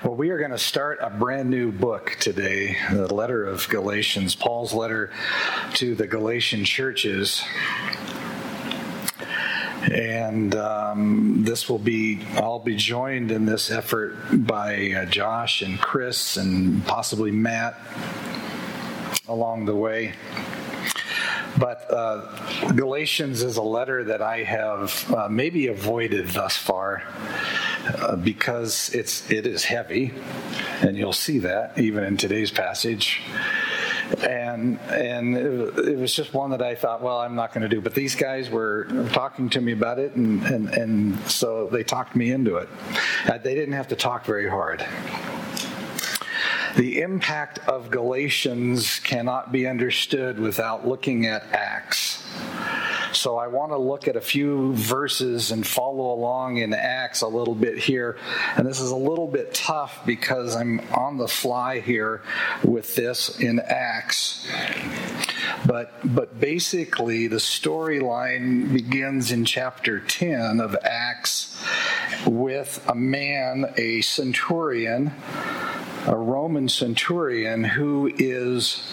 Well, we are going to start a brand new book today, the letter of Galatians, Paul's letter to the Galatian churches. And I'll be joined in this effort by Josh and Chris and possibly Matt along the way. But Galatians is a letter that I have maybe avoided thus far because it is heavy, and you'll see that even in today's passage. And it was just one that I thought, well, I'm not going to do. But these guys were talking to me about it, and so they talked me into it. They didn't have to talk very hard. The impact of Galatians cannot be understood without looking at Acts. So I want to look at a few verses and follow along in Acts a little bit here. And this is a little bit tough because I'm on the fly here with this in Acts. But basically the storyline begins in chapter 10 of Acts with a man, a centurion, a Roman centurion who is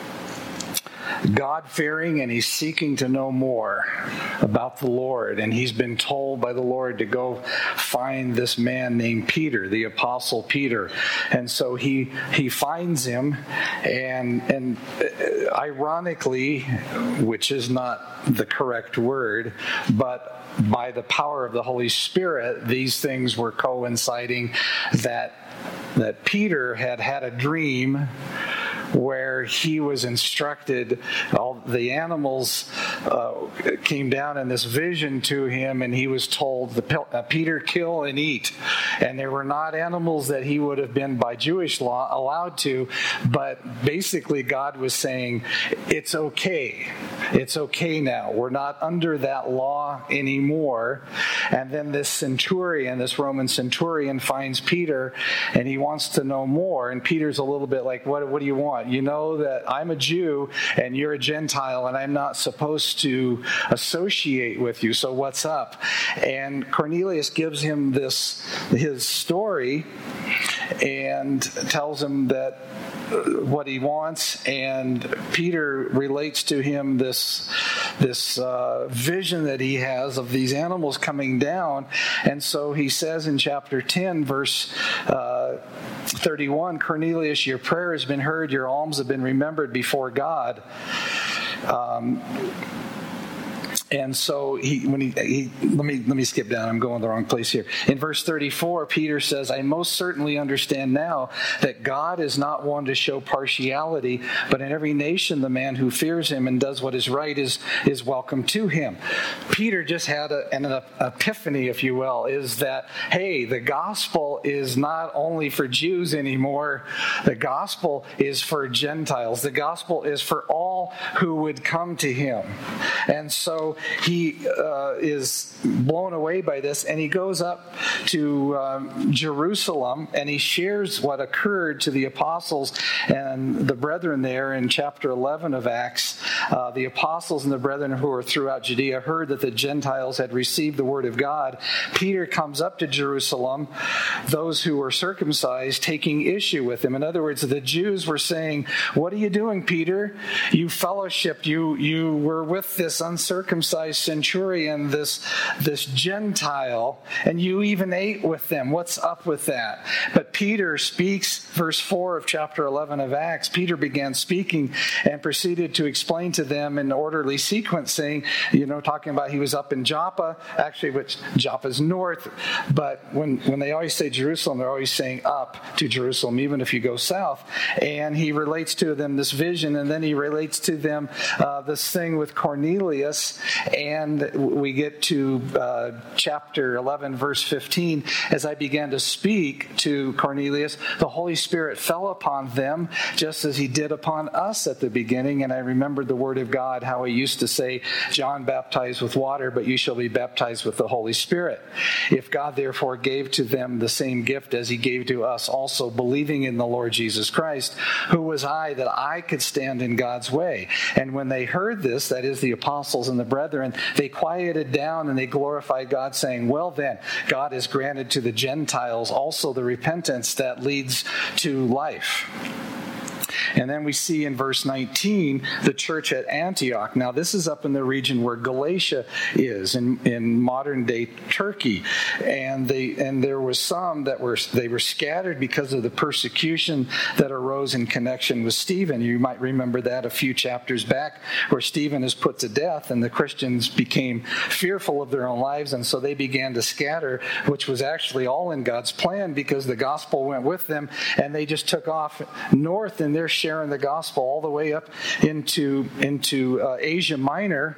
God-fearing, and he's seeking to know more about the Lord. And he's been told by the Lord to go find this man named Peter, the Apostle Peter. And so he finds him, and ironically, which is not the correct word, but by the power of the Holy Spirit, these things were coinciding that Peter had a dream where he was instructed. All the animals came down in this vision to him, and he was told, Peter, kill and eat. And there were not animals that he would have been by Jewish law allowed to, but basically God was saying, it's okay. It's okay now. We're not under that law anymore. And then this centurion, this Roman centurion, finds Peter, and he wants to know more. And Peter's a little bit like, what do you want? You know that I'm a Jew and you're a Gentile, and I'm not supposed to associate with you, so what's up? And Cornelius gives him his story and tells him that what he wants, and Peter relates to him this vision that he has of these animals coming down. And so he says in chapter 10, verse 31, Cornelius, your prayer has been heard, your alms have been remembered before God. And so let me skip down. I'm going the wrong place here. In verse 34, Peter says, I most certainly understand now that God is not one to show partiality, but in every nation the man who fears him and does what is right is welcome to him. Peter just had an epiphany, if you will, is that, hey, the gospel is not only for Jews anymore. The gospel is for Gentiles. The gospel is for all who would come to him. And so he is blown away by this, and he goes up to Jerusalem, and he shares what occurred to the apostles and the brethren there in chapter 11 of Acts. The apostles and the brethren who were throughout Judea heard that the Gentiles had received the word of God. Peter comes up to Jerusalem, those who were circumcised taking issue with him. In other words, the Jews were saying, what are you doing, Peter? You fellowshipped, you were with this uncircumcised centurion, this Gentile, and you even ate with them. What's up with that? But Peter speaks, verse 4 of chapter 11 of Acts, Peter began speaking and proceeded to explain to them in orderly sequence, saying, talking about he was up in Joppa, actually, which Joppa's north, but when they always say Jerusalem, they're always saying up to Jerusalem, even if you go south. And he relates to them this vision, and then he relates to them this thing with Cornelius. And we get to chapter 11, verse 15. As I began to speak to Cornelius, the Holy Spirit fell upon them, just as he did upon us at the beginning. And I remembered the word of God, how he used to say, John baptized with water, but you shall be baptized with the Holy Spirit. If God therefore gave to them the same gift as he gave to us also, believing in the Lord Jesus Christ, who was I that I could stand in God's way? And when they heard this, that is the apostles and the brethren, brethren, they quieted down and they glorified God, saying, well then, God has granted to the Gentiles also the repentance that leads to life. And then we see in verse 19 the church at Antioch. Now this is up in the region where Galatia is in modern day Turkey, and there was some that were scattered because of the persecution that arose in connection with Stephen. You might remember that a few chapters back, where Stephen is put to death, and the Christians became fearful of their own lives, and so they began to scatter, which was actually all in God's plan because the gospel went with them, and they just took off north, and they're sharing the gospel all the way up into Asia Minor.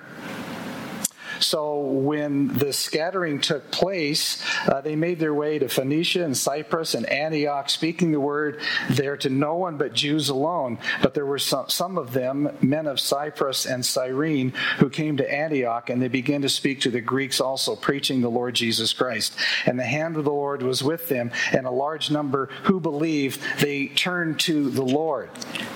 So when the scattering took place, they made their way to Phoenicia and Cyprus and Antioch, speaking the word there to no one but Jews alone. But there were some of them, men of Cyprus and Cyrene, who came to Antioch, and they began to speak to the Greeks also, preaching the Lord Jesus Christ. And the hand of the Lord was with them, and a large number who believed, they turned to the Lord.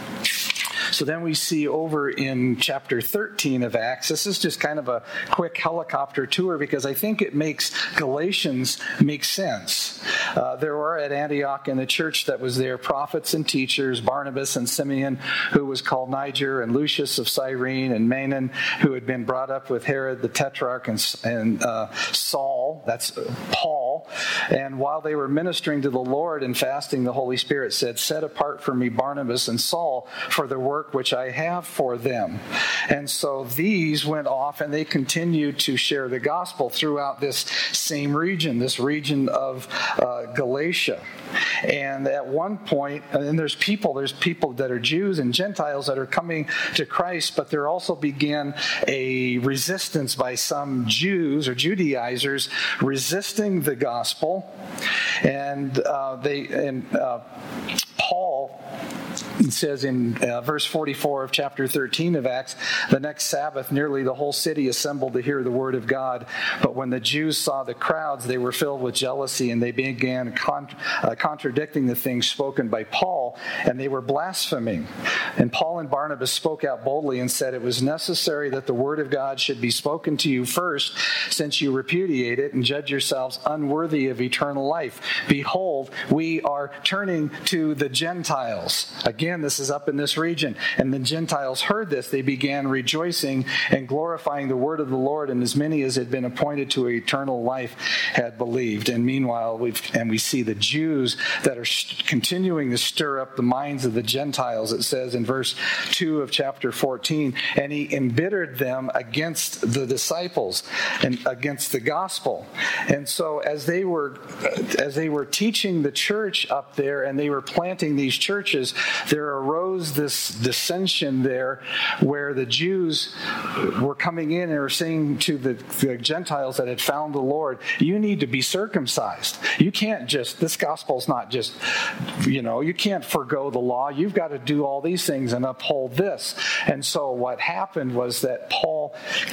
So then we see over in chapter 13 of Acts, this is just kind of a quick helicopter tour because I think it makes Galatians make sense. There were at Antioch in the church that was there prophets and teachers, Barnabas and Simeon, who was called Niger, and Lucius of Cyrene, and Manaen, who had been brought up with Herod the Tetrarch, and Saul, that's Paul. And while they were ministering to the Lord and fasting, the Holy Spirit said, set apart for me Barnabas and Saul for the work which I have for them. And so these went off and they continued to share the gospel throughout this same region, this region of Galatia. And at one point, and there's people that are Jews and Gentiles that are coming to Christ, but there also began a resistance by some Jews or Judaizers resisting the gospel. And Paul, it says in verse 44 of chapter 13 of Acts, the next Sabbath, nearly the whole city assembled to hear the word of God. But when the Jews saw the crowds, they were filled with jealousy, and they began contradicting the things spoken by Paul, and they were blaspheming. And Paul and Barnabas spoke out boldly and said, it was necessary that the word of God should be spoken to you first, since you repudiate it and judge yourselves unworthy of eternal life. Behold, we are turning to the Gentiles. Again, this is up in this region. And the Gentiles heard this. They began rejoicing and glorifying the word of the Lord, and as many as had been appointed to eternal life had believed. And meanwhile, we see the Jews that are continuing to stir up the minds of the Gentiles. It says in verse 2 of chapter 14, and he embittered them against the disciples and against the gospel. And so as they were teaching the church up there and they were planting these churches, there arose this dissension there where the Jews were coming in and were saying to the Gentiles that had found the Lord, you need to be circumcised. You can't just, this gospel's not just, you can't forego the law. You've got to do all these things and uphold this. And so what happened was that Paul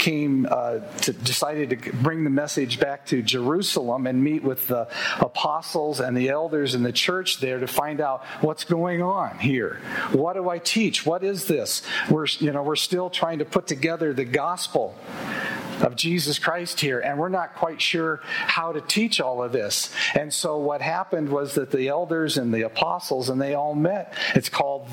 decided to bring the message back to Jerusalem and meet with the apostles and the elders in the church there to find out what's going on here. What do I teach? What is this? We're still trying to put together the gospel of Jesus Christ here, and we're not quite sure how to teach all of this. And so what happened was that the elders and the apostles, and they all met. It's called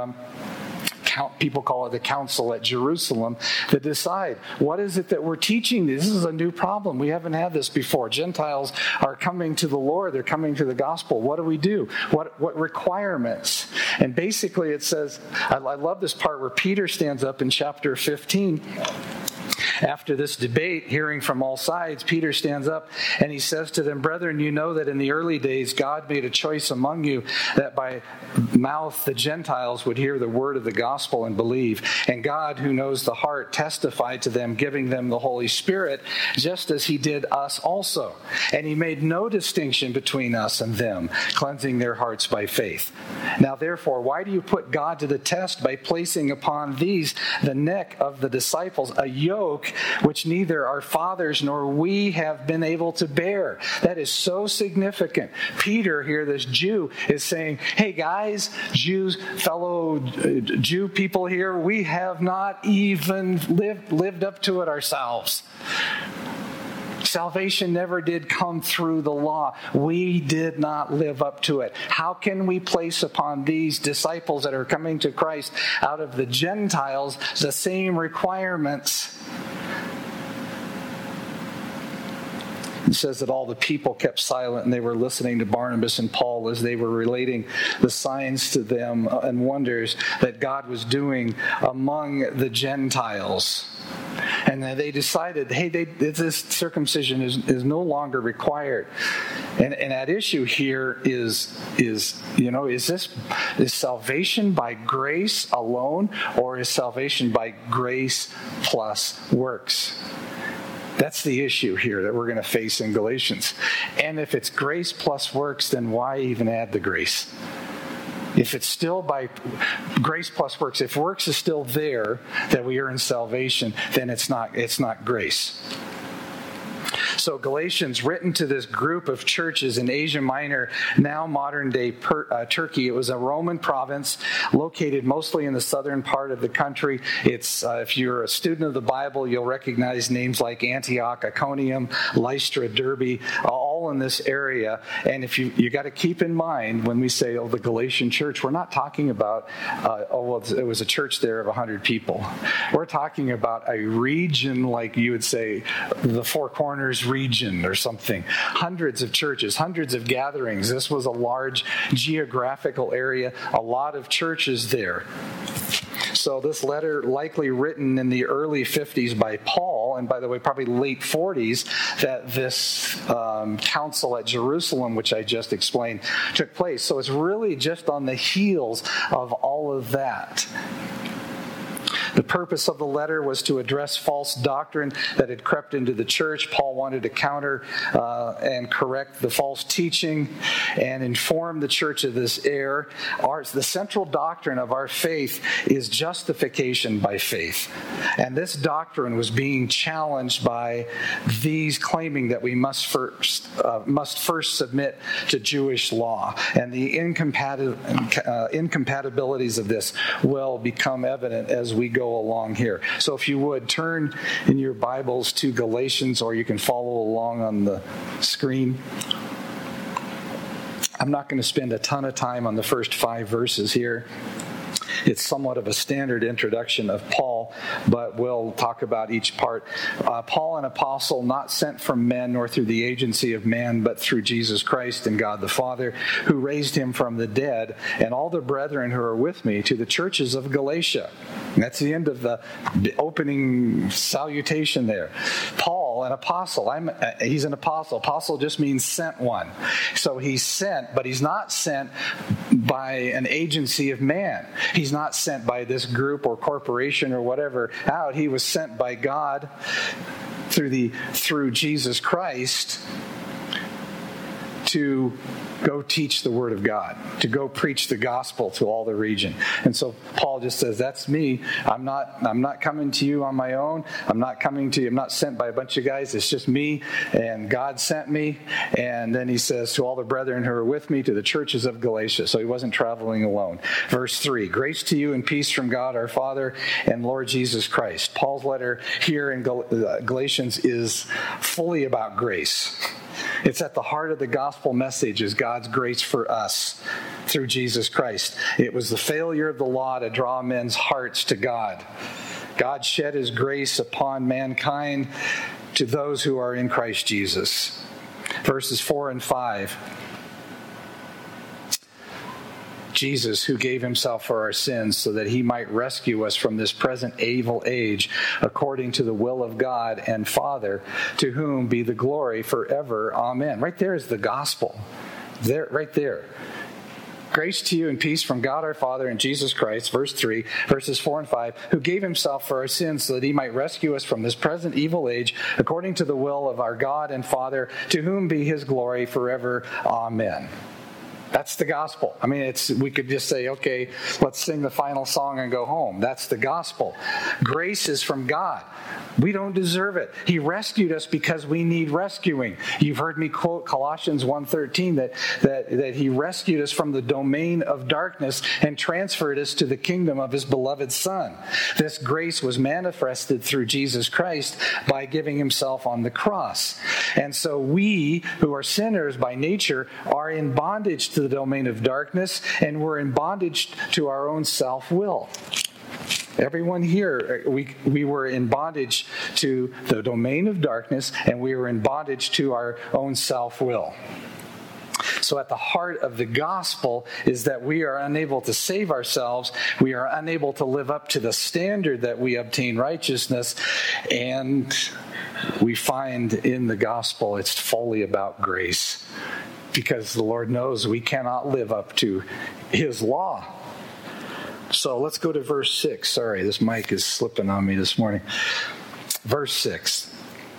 people call it the council at Jerusalem, to decide what is it that we're teaching. This is a new problem. We haven't had this before. Gentiles are coming to the Lord. They're coming to the gospel. What do we do? What requirements? And basically it says, I love this part where Peter stands up in chapter 15. After this debate, hearing from all sides, Peter stands up and he says to them, brethren, you know that in the early days God made a choice among you that by mouth the Gentiles would hear the word of the gospel and believe. And God, who knows the heart, testified to them, giving them the Holy Spirit, just as he did us also. And he made no distinction between us and them, cleansing their hearts by faith. Now therefore, why do you put God to the test by placing upon these the neck of the disciples a yoke yoke, which neither our fathers nor we have been able to bear. That is so significant. Peter here, this Jew, is saying, hey guys, Jews, fellow Jew people here, we have not even lived up to it ourselves. Salvation never did come through the law. We did not live up to it. How can we place upon these disciples that are coming to Christ out of the Gentiles the same requirements? It says that all the people kept silent and they were listening to Barnabas and Paul as they were relating the signs to them and wonders that God was doing among the Gentiles. And then they decided, hey, this circumcision is no longer required. And at issue here is salvation by grace alone, or is salvation by grace plus works? That's the issue here that we're going to face in Galatians. And if it's grace plus works, then why even add the grace? If it's still by grace plus works, if works is still there that we earn salvation, then it's not grace. So Galatians, written to this group of churches in Asia Minor, now modern-day Turkey. It was a Roman province located mostly in the southern part of the country. It's if you're a student of the Bible, you'll recognize names like Antioch, Iconium, Lystra, Derbe, all in this area. And if you got to keep in mind when we say, the Galatian church, we're not talking about, it was a church there of 100 people. We're talking about a region like you would say the Four Corners region or something. Hundreds of churches, hundreds of gatherings. This was a large geographical area, a lot of churches there. So this letter, likely written in the early 50s by Paul, and by the way, probably late 40s, that this council at Jerusalem, which I just explained, took place. So it's really just on the heels of all of that. The purpose of the letter was to address false doctrine that had crept into the church. Paul wanted to counter and correct the false teaching and inform the church of this error. The central doctrine of our faith is justification by faith. And this doctrine was being challenged by these claiming that we must first submit to Jewish law. And the incompatibilities of this will become evident as we go along here. So if you would, turn in your Bibles to Galatians, or you can follow along on the screen. I'm not going to spend a ton of time on the first 5 verses here. It's somewhat of a standard introduction of Paul, but we'll talk about each part. Paul, an apostle, not sent from men nor through the agency of man, but through Jesus Christ and God the Father, who raised him from the dead, and all the brethren who are with me, to the churches of Galatia. And that's the end of the opening salutation there. Paul, an apostle. He's an apostle. Apostle just means sent one. So he's sent, but he's not sent by an agency of man. He's not sent by this group or corporation or whatever out. He was sent by God through Jesus Christ to go teach the Word of God, to go preach the gospel to all the region. And so Paul just says, that's me. I'm not coming to you on my own. I'm not sent by a bunch of guys. It's just me, and God sent me. And then he says, to all the brethren who are with me, to the churches of Galatia. So he wasn't traveling alone. Verse 3, grace to you and peace from God our Father and Lord Jesus Christ. Paul's letter here in Galatians is fully about grace. It's at the heart of the gospel message is God's grace for us through Jesus Christ. It was the failure of the law to draw men's hearts to God. God shed his grace upon mankind to those who are in Christ Jesus. Verses 4 and 5. Jesus, who gave himself for our sins so that he might rescue us from this present evil age, according to the will of God and Father, to whom be the glory forever. Amen. Right there is the gospel. Right there. Grace to you and peace from God our Father and Jesus Christ, verse 3, verses 4 and 5, who gave himself for our sins so that he might rescue us from this present evil age, according to the will of our God and Father, to whom be his glory forever. Amen. That's the gospel. I mean, we could just say, okay, let's sing the final song and go home. That's the gospel. Grace is from God. We don't deserve it. He rescued us because we need rescuing. You've heard me quote Colossians 1:13 that he rescued us from the domain of darkness and transferred us to the kingdom of his beloved Son. This grace was manifested through Jesus Christ by giving himself on the cross. And so we, who are sinners by nature, are in bondage to the domain of darkness, and we're in bondage to our own self-will. Everyone here, we were in bondage to the domain of darkness, and we were in bondage to our own self-will. So at the heart of the gospel is that we are unable to save ourselves. We are unable to live up to the standard that we obtain righteousness. And we find in the gospel it's fully about grace, because the Lord knows we cannot live up to his law. So let's go to verse 6. Sorry, this mic is slipping on me this morning. Verse 6.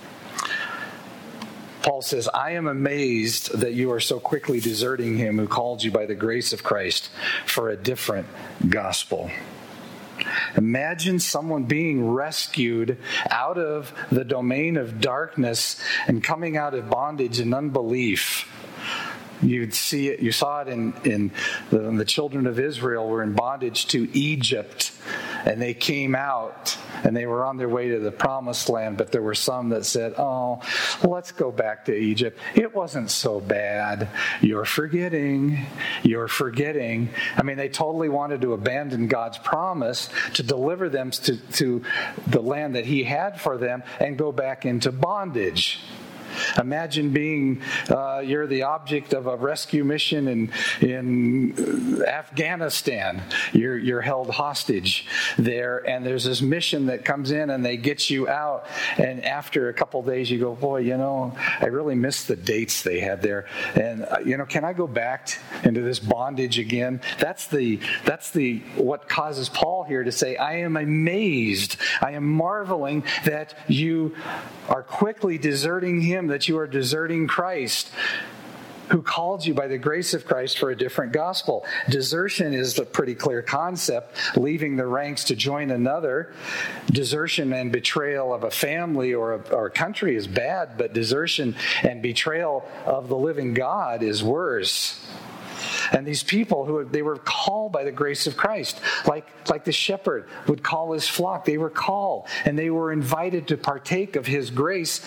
Paul says, I am amazed that you are so quickly deserting him who called you by the grace of Christ for a different gospel. Imagine someone being rescued out of the domain of darkness and coming out of bondage and unbelief. You'd see it. You saw it in the children of Israel were in bondage to Egypt, and they came out and they were on their way to the promised land. But there were some that said, "Oh, let's go back to Egypt. It wasn't so bad. You're forgetting. You're forgetting." I mean, they totally wanted to abandon God's promise to deliver them to the land that He had for them and go back into bondage. Imagine being, you're the object of a rescue mission in Afghanistan. You're held hostage there, and there's this mission that comes in, and they get you out. And after a couple of days, you go, boy, I really miss the dates they had there. And can I go back into this bondage again? That's what causes Paul here to say, I am amazed, I am marveling that you are quickly deserting him, that you are deserting Christ, who called you by the grace of Christ for a different gospel. Desertion is a pretty clear concept, leaving the ranks to join another. Desertion and betrayal of a family or a country is bad, but desertion and betrayal of the living God is worse. And these people they were called by the grace of Christ, like the shepherd would call his flock. They were called, and they were invited to partake of his grace,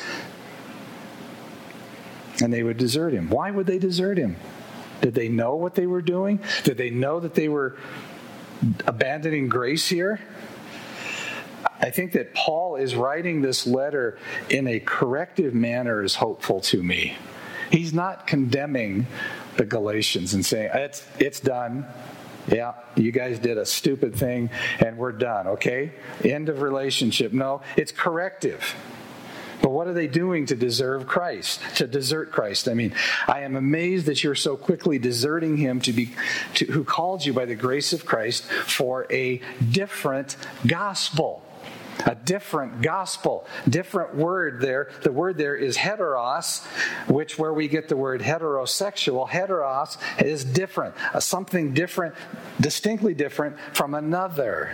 and they would desert him. Why would they desert him? Did they know what they were doing? Did they know that they were abandoning grace here? I think that Paul is writing this letter in a corrective manner is hopeful to me. He's not condemning the Galatians and saying, it's done. Yeah, you guys did a stupid thing and we're done, okay? End of relationship. No, it's corrective. But what are they doing to desert Christ? I mean, I am amazed that you're so quickly deserting him who called you by the grace of Christ for a different gospel. A different gospel. Different word there. The word there is heteros, where we get the word heterosexual. Heteros is different. Something different, distinctly different from another.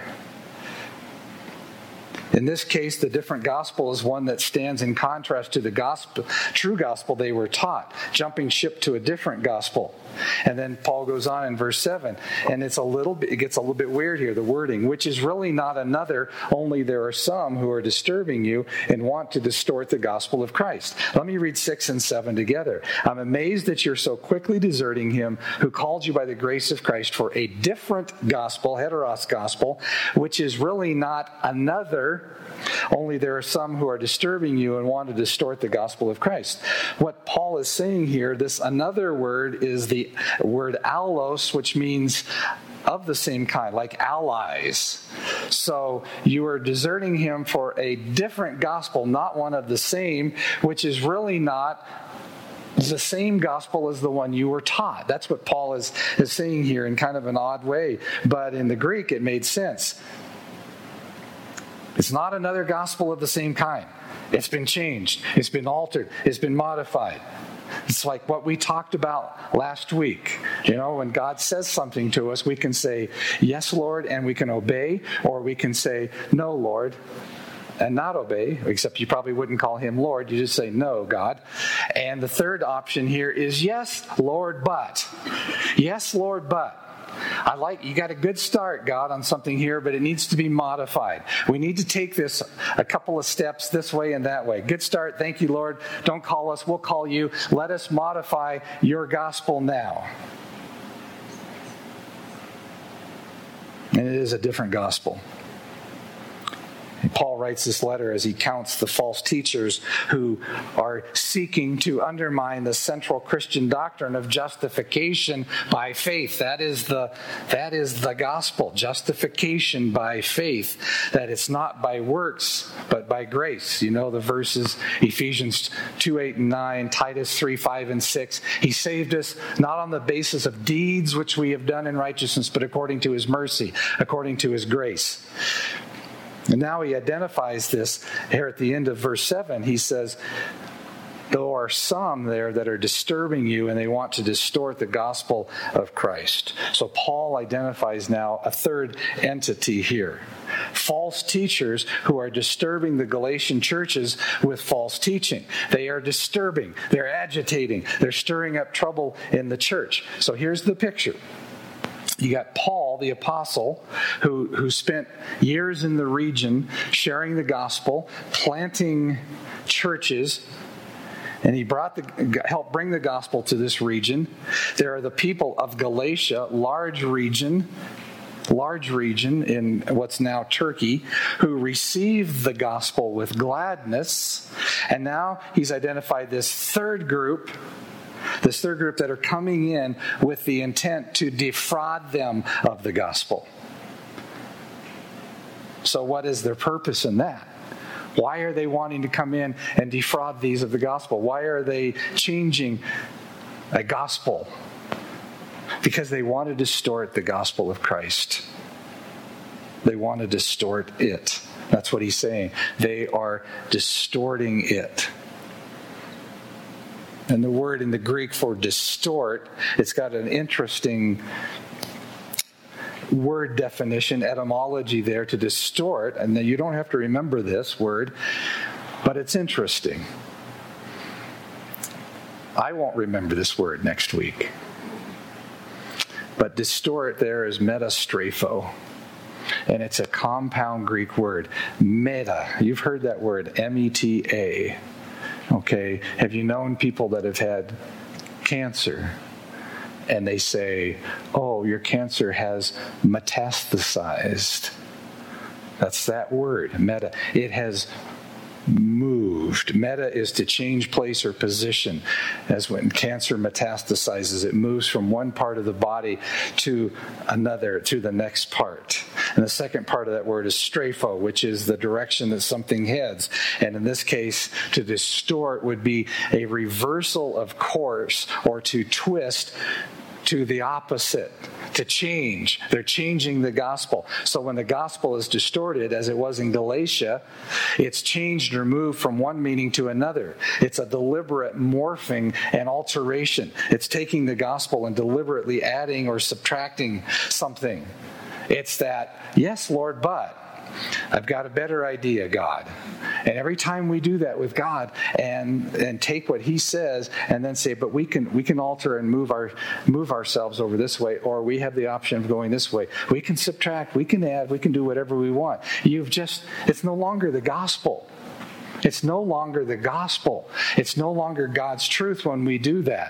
In this case, the different gospel is one that stands in contrast to the true gospel they were taught, jumping ship to a different gospel. And then Paul goes on in verse 7, and it gets a little bit weird here, the wording, which is really not another, only there are some who are disturbing you and want to distort the gospel of Christ. Let me read 6 and 7 together. I'm amazed that you're so quickly deserting him who called you by the grace of Christ for a different gospel, heteros gospel, which is really not another, only there are some who are disturbing you and want to distort the gospel of Christ. What Paul is saying here, this another word is the word allos, which means of the same kind, like allies. So you are deserting him for a different gospel, not one of the same, which is really not the same gospel as the one you were taught. That's what Paul is saying here in kind of an odd way, but in the Greek it made sense. It's not another gospel of the same kind. It's been changed. It's been altered. It's been modified. It's like what we talked about last week. When God says something to us, we can say, yes, Lord, and we can obey, or we can say, no, Lord, and not obey, except you probably wouldn't call him Lord. You just say, no, God. And the third option here is, yes, Lord, but. Yes, Lord, but. You got a good start, God, on something here, but it needs to be modified. We need to take this a couple of steps this way and that way. Good start. Thank you, Lord. Don't call us. We'll call you. Let us modify your gospel now. And it is a different gospel. Paul writes this letter as he counts the false teachers who are seeking to undermine the central Christian doctrine of justification by faith. That is the gospel, justification by faith, that it's not by works, but by grace. You know the verses, Ephesians 2:8 and 9, Titus 3:5 and 6. He saved us not on the basis of deeds which we have done in righteousness, but according to his mercy, according to his grace. And now he identifies this here at the end of verse 7. He says, there are some there that are disturbing you and they want to distort the gospel of Christ. So Paul identifies now a third entity here. False teachers who are disturbing the Galatian churches with false teaching. They are disturbing, they're agitating, they're stirring up trouble in the church. So here's the picture. You got Paul, the apostle, who spent years in the region sharing the gospel, planting churches, and he helped bring the gospel to this region. There are the people of Galatia, large region in what's now Turkey, who received the gospel with gladness. And now he's identified this third group that are coming in with the intent to defraud them of the gospel. So what is their purpose in that? Why are they wanting to come in and defraud these of the gospel? Why are they changing a gospel? Because they want to distort the gospel of Christ. They want to distort it. That's what he's saying. They are distorting it. And the word in the Greek for distort, it's got an interesting word definition, etymology there, to distort. And you don't have to remember this word, but it's interesting. I won't remember this word next week. But distort there is metastrapho. And it's a compound Greek word. Meta. You've heard that word, M-E-T-A. Okay, have you known people that have had cancer and they say, oh, your cancer has metastasized? That's that word, meta. It has moved. Meta is to change place or position. As when cancer metastasizes, it moves from one part of the body to another, to the next part. And the second part of that word is strapho, which is the direction that something heads. And in this case, to distort would be a reversal of course or to twist to the opposite, to change. They're changing the gospel. So when the gospel is distorted, as it was in Galatia, it's changed or moved from one meaning to another. It's a deliberate morphing and alteration. It's taking the gospel and deliberately adding or subtracting something. It's that, yes, Lord, but I've got a better idea, God. And every time we do that with God and take what he says and then say, but we can alter and move ourselves over this way, or we have the option of going this way. We can subtract, we can add, we can do whatever we want. It's no longer the gospel. It's no longer the gospel. It's no longer God's truth when we do that.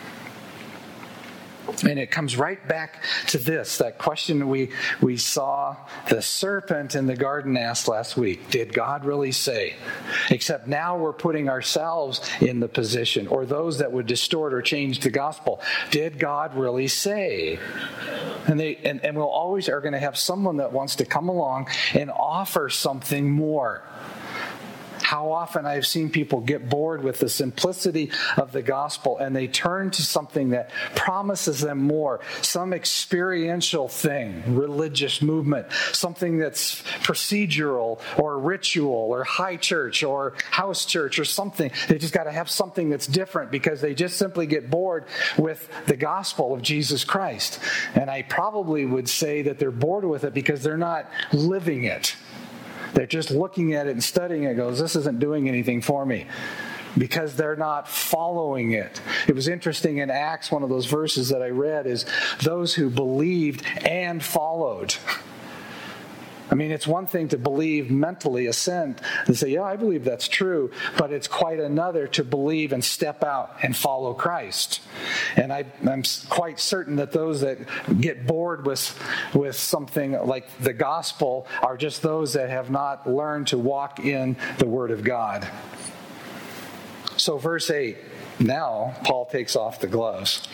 And it comes right back to this, that question we saw the serpent in the garden asked last week. Did God really say? Except now we're putting ourselves in the position, or those that would distort or change the gospel. Did God really say? And we'll always are going to have someone that wants to come along and offer something more. How often I've seen people get bored with the simplicity of the gospel and they turn to something that promises them more, some experiential thing, religious movement, something that's procedural or ritual or high church or house church or something. They just got to have something that's different because they just simply get bored with the gospel of Jesus Christ. And I probably would say that they're bored with it because they're not living it. They're just looking at it and studying it and goes, this isn't doing anything for me, because they're not following it. It was interesting in Acts, one of those verses that I read is those who believed and followed. I mean, it's one thing to believe mentally, assent, and say, yeah, I believe that's true, but it's quite another to believe and step out and follow Christ. And I'm quite certain that those that get bored with something like the gospel are just those that have not learned to walk in the Word of God. So verse 8, now Paul takes off the gloves.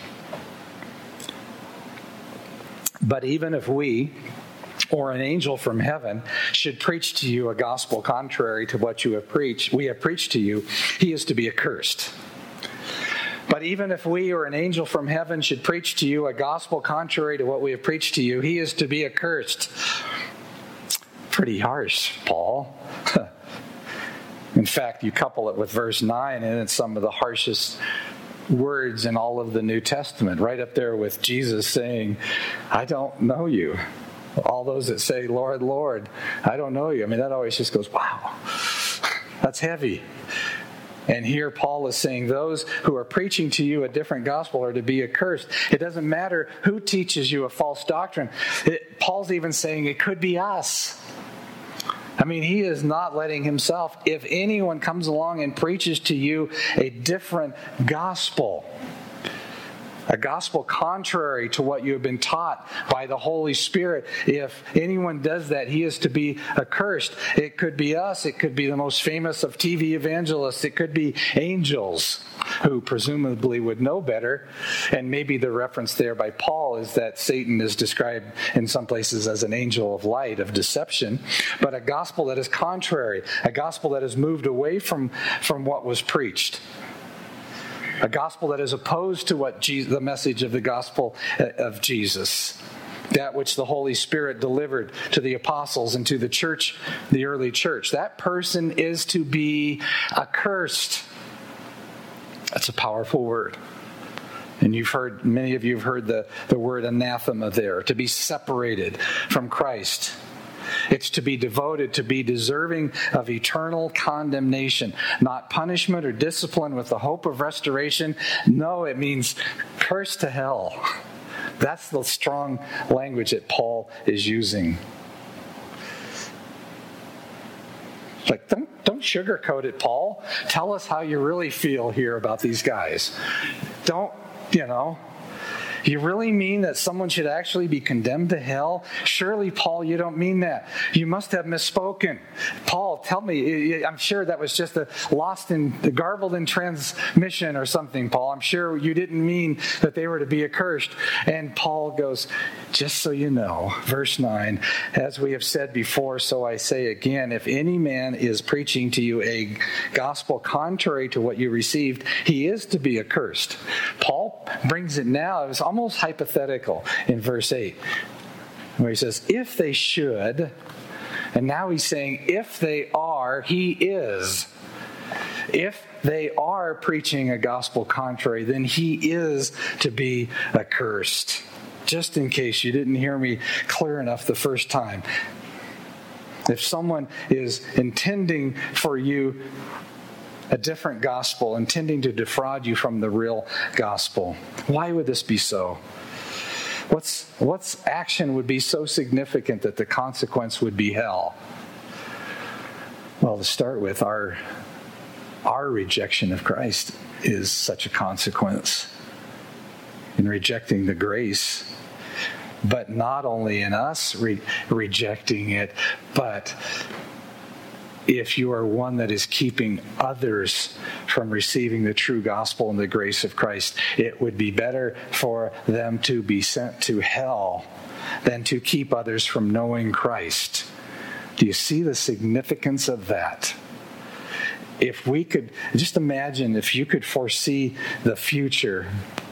But even if we, or an angel from heaven, should preach to you a gospel contrary to what we have preached to you, he is to be accursed. But even if we or an angel from heaven should preach to you a gospel contrary to what we have preached to you, he is to be accursed. Pretty harsh, Paul. In fact, you couple it with verse 9, and it's some of the harshest words in all of the New Testament, right up there with Jesus saying, I don't know you. All those that say, Lord, Lord, I don't know you. I mean, that always just goes, wow, that's heavy. And here Paul is saying those who are preaching to you a different gospel are to be accursed. It doesn't matter who teaches you a false doctrine. Paul's even saying it could be us. I mean, he is not letting himself, if anyone comes along and preaches to you a different gospel, a gospel contrary to what you have been taught by the Holy Spirit, if anyone does that, he is to be accursed. It could be us. It could be the most famous of TV evangelists. It could be angels who presumably would know better. And maybe the reference there by Paul is that Satan is described in some places as an angel of light, of deception. But a gospel that is contrary, a gospel that has moved away from what was preached. A gospel that is opposed to what the message of the gospel of Jesus, that which the Holy Spirit delivered to the apostles and to the church, the early church. That person is to be accursed. That's a powerful word. And many of you have heard the word anathema there, to be separated from Christ. It's to be devoted, to be deserving of eternal condemnation, not punishment or discipline with the hope of restoration. No, it means cursed to hell. That's the strong language that Paul is using. Like, don't sugarcoat it, Paul. Tell us how you really feel here about these guys. Don't, you really mean that someone should actually be condemned to hell? Surely, Paul, you don't mean that. You must have misspoken. Paul, tell me. I'm sure that was just garbled in transmission or something, Paul. I'm sure you didn't mean that they were to be accursed. And Paul goes, just so you know, verse 9, as we have said before, so I say again, if any man is preaching to you a gospel contrary to what you received, he is to be accursed. Paul brings it now. It was almost hypothetical in verse 8, where he says, if they should, and now he's saying, if they are, he is. If they are preaching a gospel contrary, then he is to be accursed. Just in case you didn't hear me clear enough the first time. If someone is intending for you a different gospel, intending to defraud you from the real gospel, why would this be so? What's action would be so significant that the consequence would be hell? Well, to start with, our rejection of Christ is such a consequence in rejecting the grace. But not only in us rejecting it, but if you are one that is keeping others from receiving the true gospel and the grace of Christ, it would be better for them to be sent to hell than to keep others from knowing Christ. Do you see the significance of that? if we could just imagine if you could foresee the future,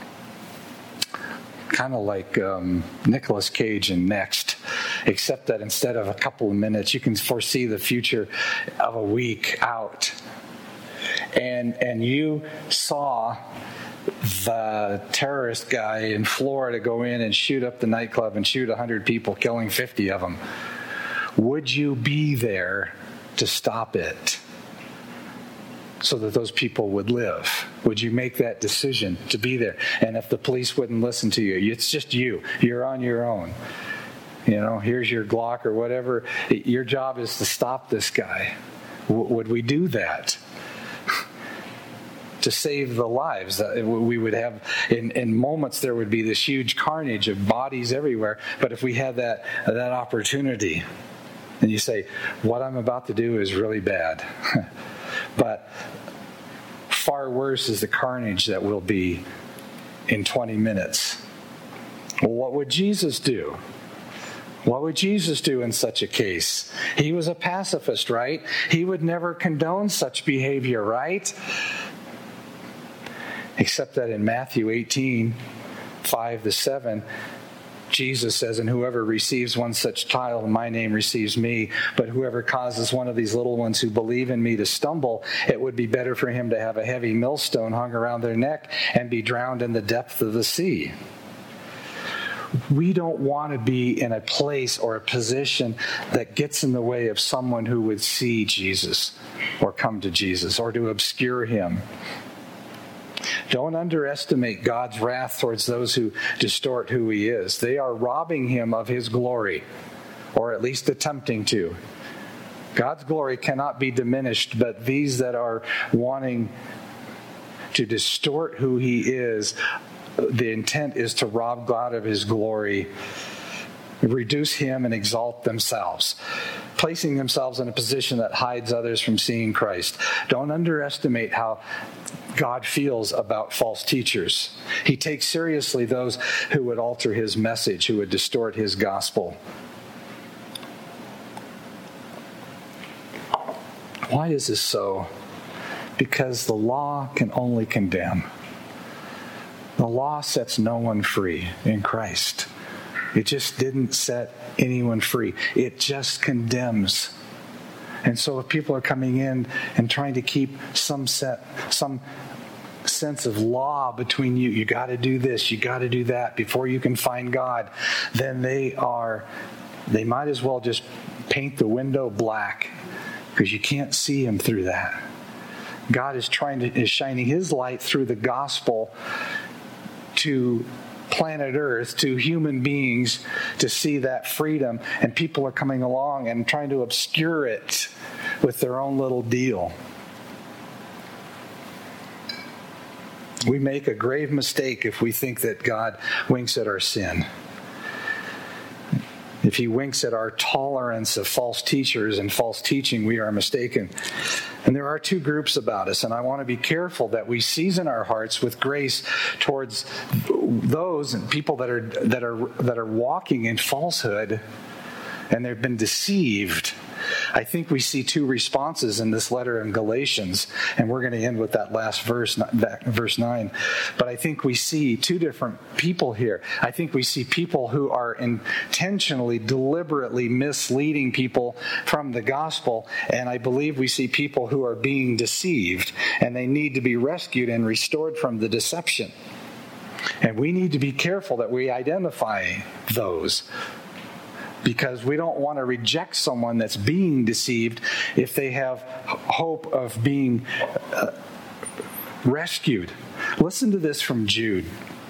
kind of like Nicolas Cage in Next, except that instead of a couple of minutes, you can foresee the future of a week out. And you saw the terrorist guy in Florida go in and shoot up the nightclub and shoot 100 people, killing 50 of them. Would you be there to stop it so that those people would live? Would you make that decision to be there? And if the police wouldn't listen to you, it's just you. You're on your own. Here's your Glock or whatever. Your job is to stop this guy. Would we do that? To save the lives. We would have, in moments, there would be this huge carnage of bodies everywhere. But if we had that opportunity, and you say, what I'm about to do is really bad. But far worse is the carnage that will be in 20 minutes. Well, what would Jesus do? What would Jesus do in such a case? He was a pacifist, right? He would never condone such behavior, right? Except that in Matthew 18, 5-7, Jesus says, and whoever receives one such child in my name receives me, but whoever causes one of these little ones who believe in me to stumble, it would be better for him to have a heavy millstone hung around their neck and be drowned in the depth of the sea. We don't want to be in a place or a position that gets in the way of someone who would see Jesus or come to Jesus, or to obscure him. Don't underestimate God's wrath towards those who distort who he is. They are robbing him of his glory, or at least attempting to. God's glory cannot be diminished, but these that are wanting to distort who he is, the intent is to rob God of his glory, reduce him, and exalt themselves, placing themselves in a position that hides others from seeing Christ. Don't underestimate how God feels about false teachers. He takes seriously those who would alter his message, who would distort his gospel. Why is this so? Because the law can only condemn. The law sets no one free in Christ. It just didn't set anyone free. It just condemns. And so if people are coming in and trying to keep some sense of law between you, you got to do this, you got to do that before you can find God, then they might as well just paint the window black, because you can't see him through that. God is shining his light through the gospel to planet Earth, to human beings, to see that freedom, and people are coming along and trying to obscure it with their own little deal. We make a grave mistake if we think that God winks at our sin. If he winks at our tolerance of false teachers and false teaching, we are mistaken. And there are two groups about us, and I want to be careful that we season our hearts with grace towards those and people that are walking in falsehood, and they've been deceived. I think we see two responses in this letter in Galatians, and we're going to end with that last verse 9. But I think we see two different people here. I think we see people who are intentionally, deliberately misleading people from the gospel, and I believe we see people who are being deceived, and they need to be rescued and restored from the deception. And we need to be careful that we identify those, because we don't want to reject someone that's being deceived if they have hope of being rescued. Listen to this from Jude.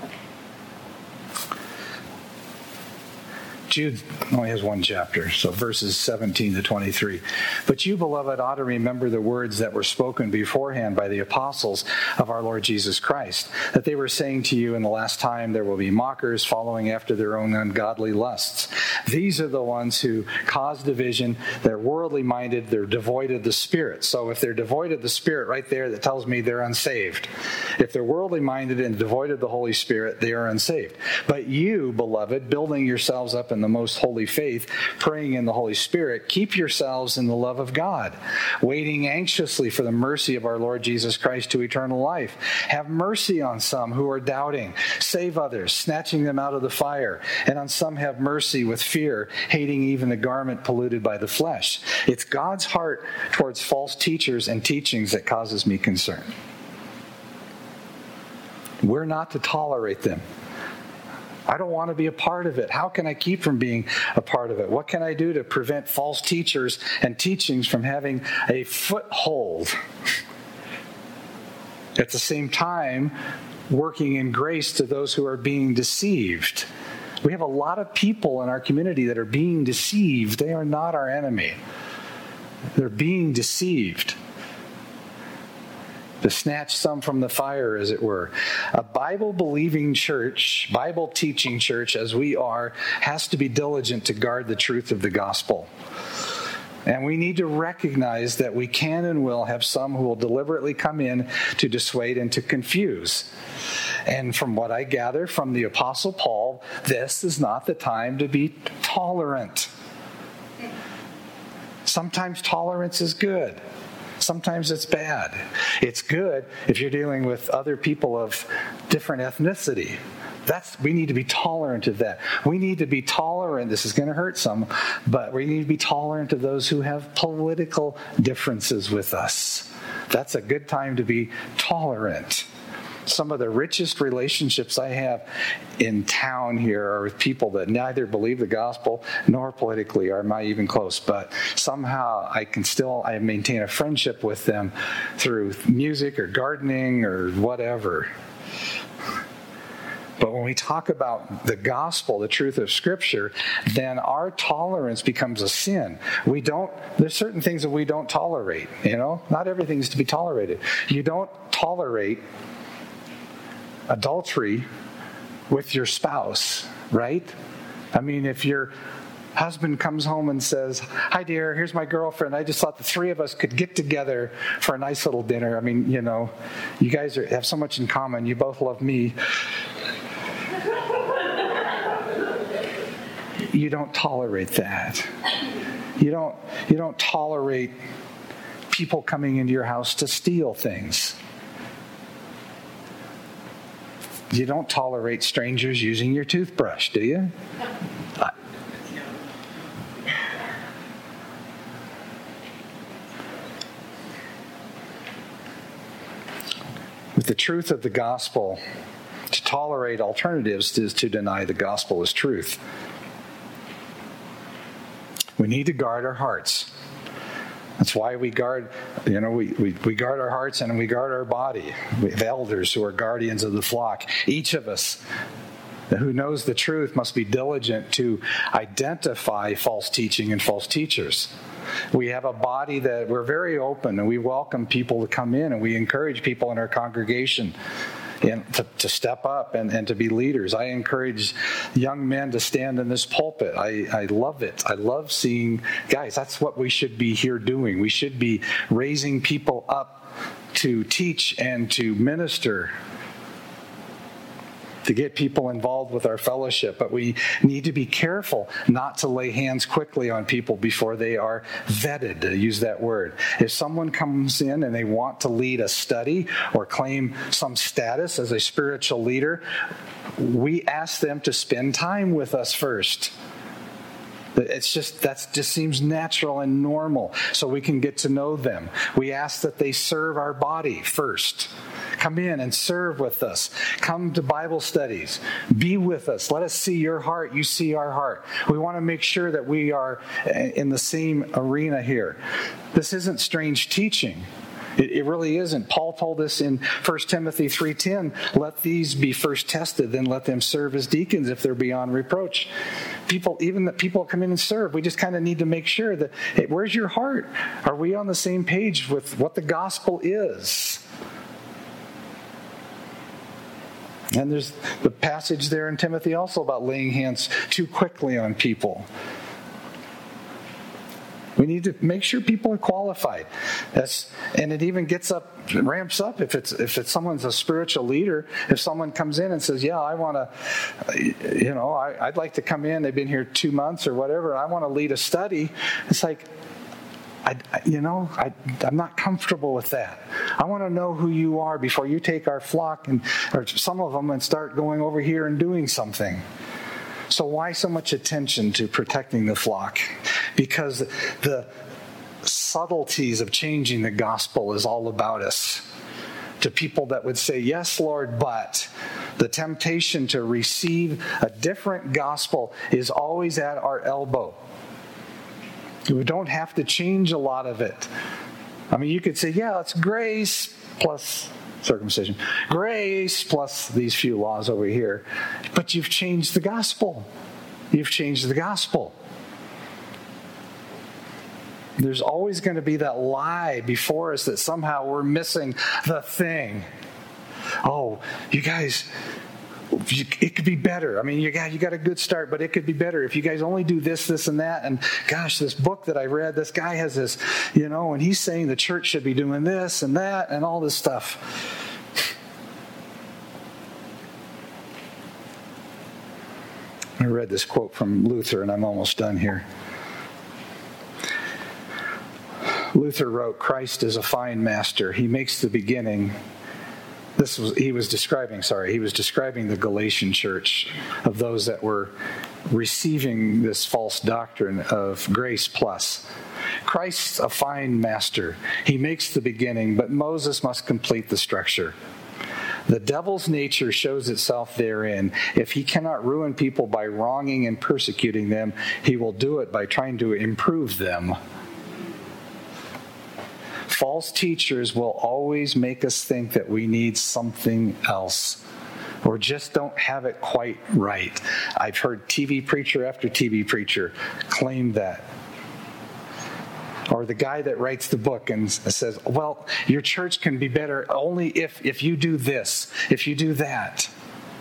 Jude only has one chapter, so verses 17-23. But you, beloved, ought to remember the words that were spoken beforehand by the apostles of our Lord Jesus Christ, that they were saying to you, in the last time there will be mockers following after their own ungodly lusts. These are the ones who cause division. They're worldly minded. They're devoid of the Spirit. So if they're devoid of the Spirit, right there, that tells me they're unsaved. If they're worldly minded and devoid of the Holy Spirit, they are unsaved. But you, beloved, building yourselves up in the most holy faith, praying in the Holy Spirit, keep yourselves in the love of God, waiting anxiously for the mercy of our Lord Jesus Christ to eternal life. Have mercy on some who are doubting. Save others, snatching them out of the fire. And on some have mercy with fear, hating even the garment polluted by the flesh. It's God's heart towards false teachers and teachings that causes me concern. We're not to tolerate them. I don't want to be a part of it. How can I keep from being a part of it? What can I do to prevent false teachers and teachings from having a foothold? At the same time, working in grace to those who are being deceived. We have a lot of people in our community that are being deceived. They are not our enemy. They're being deceived. To snatch some from the fire, as it were. A Bible-believing church, Bible-teaching church, as we are, has to be diligent to guard the truth of the gospel. And we need to recognize that we can and will have some who will deliberately come in to dissuade and to confuse. And from what I gather from the Apostle Paul, this is not the time to be tolerant. Sometimes tolerance is good. Sometimes it's bad. It's good if you're dealing with other people of different ethnicity. We need to be tolerant of that. We need to be tolerant. This is going to hurt some, but we need to be tolerant of those who have political differences with us. That's a good time to be tolerant. Some of the richest relationships I have in town here are with people that neither believe the gospel nor politically are not even close. But somehow I maintain a friendship with them through music or gardening or whatever. But when we talk about the gospel, the truth of Scripture, then our tolerance becomes a sin. There's certain things that we don't tolerate, Not everything is to be tolerated. You don't tolerate adultery with your spouse, right? I mean, if your husband comes home and says, "Hi, dear, here's my girlfriend. I just thought the three of us could get together for a nice little dinner. I mean, you guys have so much in common. You both love me." You don't tolerate that. You don't tolerate people coming into your house to steal things. You don't tolerate strangers using your toothbrush, do you? With the truth of the gospel, to tolerate alternatives is to deny the gospel as truth. We need to guard our hearts. That's why we guard, we guard our hearts and we guard our body. We have elders who are guardians of the flock. Each of us who knows the truth must be diligent to identify false teaching and false teachers. We have a body that we're very open and we welcome people to come in and we encourage people in our congregation and to step up and to be leaders. I encourage young men to stand in this pulpit. I love it. I love seeing, guys, that's what we should be here doing. We should be raising people up to teach and to minister, to get people involved with our fellowship. But we need to be careful not to lay hands quickly on people before they are vetted, to use that word. If someone comes in and they want to lead a study or claim some status as a spiritual leader, we ask them to spend time with us first. That just seems natural and normal, so we can get to know them. We ask that they serve our body first. Come in and serve with us. Come to Bible studies. Be with us. Let us see your heart. You see our heart. We want to make sure that we are in the same arena here. This isn't strange teaching. It really isn't. Paul told us in 1 Timothy 3:10, let these be first tested, then let them serve as deacons if they're beyond reproach. Even the people come in and serve, we just kind of need to make sure that, hey, where's your heart? Are we on the same page with what the gospel is? And there's the passage there in Timothy also about laying hands too quickly on people. We need to make sure people are qualified. And it even ramps up if it's someone's a spiritual leader. If someone comes in and says, "Yeah, I want to, I'd like to come in. They've been here 2 months or whatever. I want to lead a study." It's like, I'm not comfortable with that. I want to know who you are before you take our flock or some of them and start going over here and doing something. So why so much attention to protecting the flock? Because the subtleties of changing the gospel is all about us. To people that would say, "Yes, Lord, but," the temptation to receive a different gospel is always at our elbow. We don't have to change a lot of it. I mean, you could say, "Yeah, it's grace plus circumcision. Grace plus these few laws over here." But you've changed the gospel. You've changed the gospel. There's always going to be that lie before us that somehow we're missing the thing. "Oh, you guys, it could be better. I mean, you got a good start, but it could be better if you guys only do this, this, and that. And gosh, this book that I read, this guy has this, and he's saying the church should be doing this and that and all this stuff." I read this quote from Luther, and I'm almost done here. Luther wrote, "Christ is a fine master. He makes the beginning." He was describing the Galatian church, of those that were receiving this false doctrine of grace plus. "Christ's a fine master. He makes the beginning, but Moses must complete the structure. The devil's nature shows itself therein. If he cannot ruin people by wronging and persecuting them, he will do it by trying to improve them. False teachers will always make us think that we need something else or just don't have it quite right. I've heard TV preacher after TV preacher claim that. Or the guy that writes the book and says, "Well, your church can be better only if you do this, if you do that."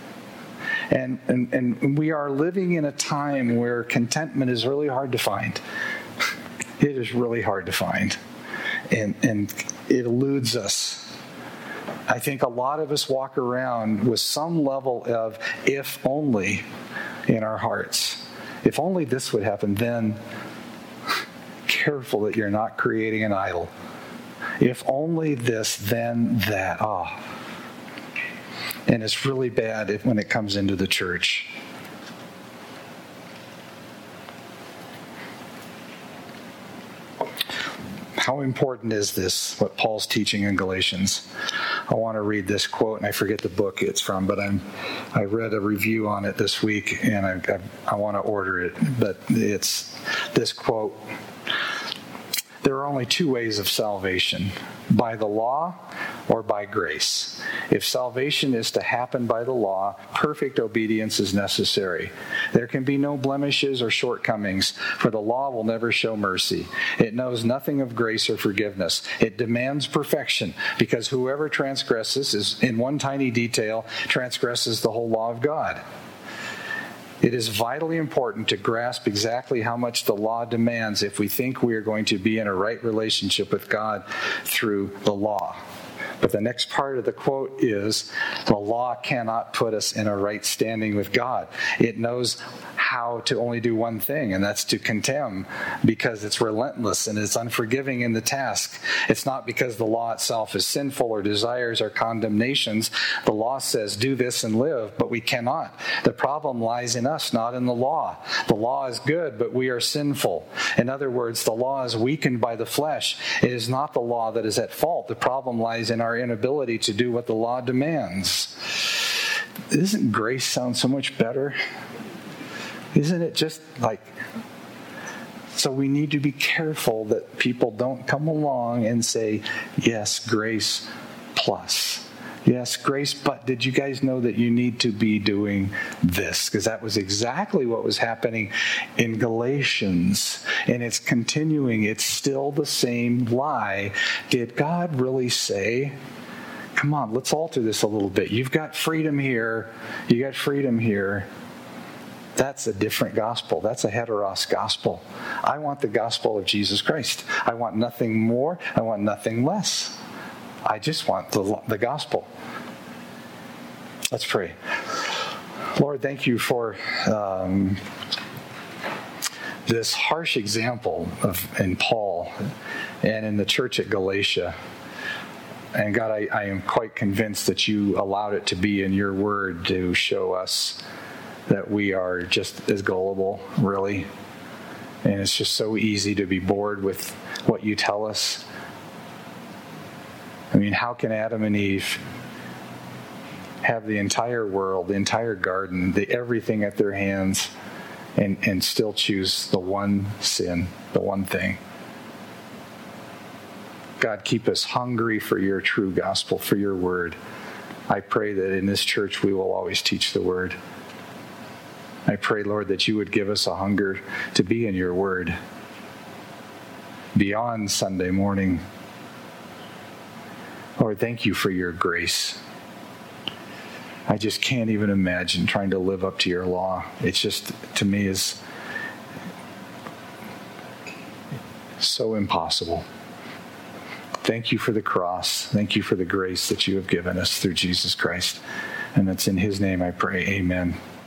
And we are living in a time where contentment is really hard to find. It is really hard to find. And it eludes us. I think a lot of us walk around with some level of "if only" in our hearts. If only this would happen, then careful that you're not creating an idol. If only this, then that. And it's really bad when it comes into the church. How important is this, what Paul's teaching in Galatians? I want to read this quote, and I forget the book it's from, but I read a review on it this week, and I want to order it. But it's this quote: "There are only two ways of salvation, by the law or by grace. If salvation is to happen by the law, perfect obedience is necessary. There can be no blemishes or shortcomings, for the law will never show mercy. It knows nothing of grace or forgiveness. It demands perfection, because whoever transgresses is, in one tiny detail, transgresses the whole law of God. It is vitally important to grasp exactly how much the law demands if we think we are going to be in a right relationship with God through the law." But the next part of the quote is, the law cannot put us in a right standing with God. It knows how to only do one thing, and that's to condemn, because it's relentless and it's unforgiving in the task. It's not because the law itself is sinful or desires our condemnations. The law says, "Do this and live," but we cannot. The problem lies in us, not in the law. The law is good, but we are sinful. In other words, the law is weakened by the flesh. It is not the law that is at fault. The problem lies in our inability to do what the law demands. Doesn't grace sound so much better? Isn't it just like... So we need to be careful that people don't come along and say, "Yes, grace plus. Yes, grace, but did you guys know that you need to be doing this?" Because that was exactly what was happening in Galatians. And it's continuing. It's still the same lie. Did God really say, "Come on, let's alter this a little bit. You've got freedom here. You got freedom here. That's a different gospel. That's a heteros gospel. I want the gospel of Jesus Christ. I want nothing more. I want nothing less. I just want the gospel. Let's pray. Lord, thank you for this harsh example in Paul and in the church at Galatia. And God, I am quite convinced that you allowed it to be in your word to show us that we are just as gullible, really. And it's just so easy to be bored with what you tell us. I mean, how can Adam and Eve have the entire world, the entire garden, everything at their hands, and still choose the one sin, the one thing? God, keep us hungry for your true gospel, for your word. I pray that in this church we will always teach the word. I pray, Lord, that you would give us a hunger to be in your word beyond Sunday morning. Lord, thank you for your grace. I just can't even imagine trying to live up to your law. It's just, to me, is so impossible. Thank you for the cross. Thank you for the grace that you have given us through Jesus Christ. And it's in his name I pray. Amen.